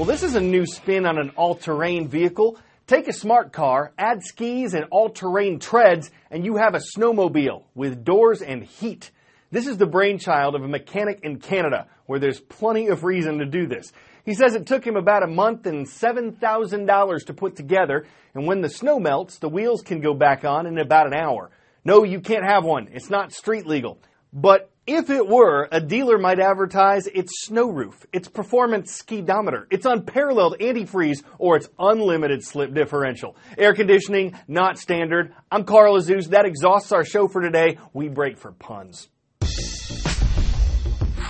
Well, this is a new spin on an all-terrain vehicle. Take a smart car, add skis and all-terrain treads, and you have a snowmobile with doors and heat. This is the brainchild of a mechanic in Canada, where there's plenty of reason to do this. He says it took him about a month and $7,000 to put together, and when the snow melts, the wheels can go back on in about an hour. No, you can't have one. It's not street legal. But if it were, a dealer might advertise its snow roof, its performance skidometer, its unparalleled antifreeze, or its unlimited slip differential. Air conditioning, not standard. I'm Carl Azuz. That exhausts our show for today. We break for puns.